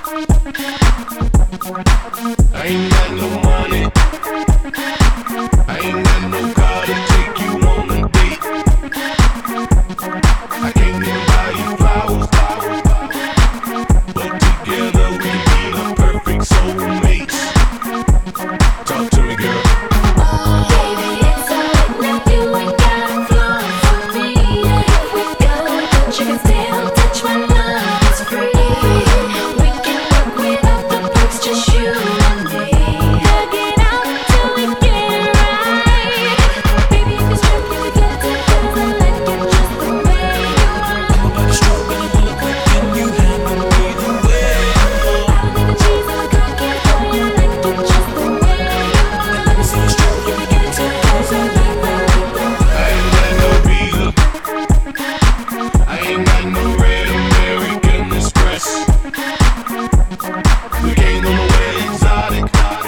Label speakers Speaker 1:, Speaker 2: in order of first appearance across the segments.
Speaker 1: I ain't got no money, I ain't got no car to take you on a date. I can't even buy you flowers, but together we be the perfect soulmates. Talk to me, girl.
Speaker 2: Baby, it's alright now, you ain't got flaws for me. Here we go, but you can still touch my love, it's free. We can work without the perks, just you and me. Hug it out till we get it right. Baby, if it's true, can we get together like you just the way you are?
Speaker 3: Nobody's stronger than the quick and you handle me the way.
Speaker 2: I don't need the cheese on the cocky for you like you just the way you are.
Speaker 3: Let me see you stroke, can we get together like
Speaker 1: I ain't got no visa, I ain't got no red American Express. We can't go nowhere exotic.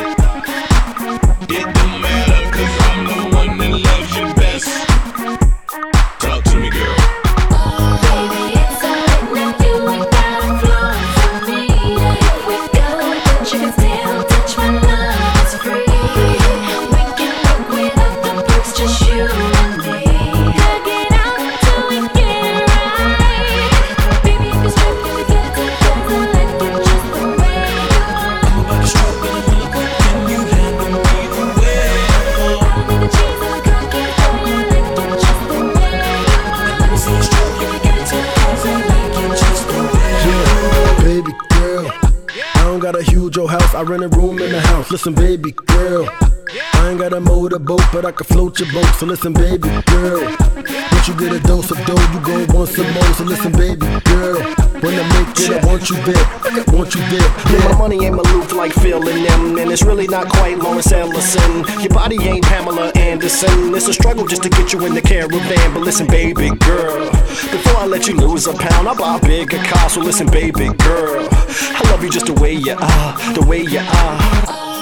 Speaker 1: It don't matter, cause I'm the one that loves you best. Talk to me, girl.
Speaker 2: Baby, it's alright now, you ain't got flaws for me. Here we go, but you can still touch my love, it's free. We can work without the perks, just you and me. Hug it out till we get it right. Baby, if it's true, can we get together like you just the way you are?
Speaker 3: Nobody's stronger than the quick and you handle me the way.
Speaker 2: I don't need the cheese on the cocky for you like you just the way you are.
Speaker 3: Let me see you stroke, can we get together like you just the way.
Speaker 4: Yeah, baby girl, I don't got a huge old house, I rent a room in the house. Listen, baby girl, I ain't got a motorboat, but I can float your boat. So listen, baby girl, once you get a dose of dough, you gon' want some more. So listen, baby girl, when I make it, I want you there, I want you there.
Speaker 5: Yeah, my
Speaker 4: Yeah.
Speaker 5: money ain't Maloof like Phil and them, and it's really not quite Lawrence Ellison. Your body ain't Pamela Anderson. It's a struggle just to get you in the caravan. But listen, baby girl, before I let you lose a pound, I'll buy a bigger car. So listen, baby girl, I love you just the way you are, the way you are.